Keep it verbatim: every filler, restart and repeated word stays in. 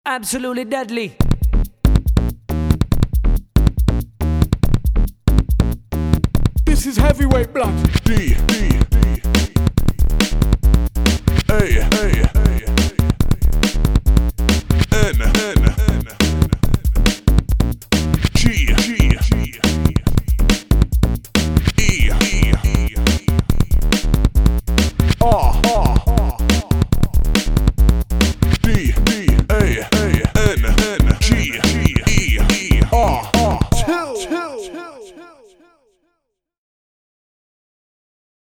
Absolutely deadly. This is heavyweight blood. D, D, D.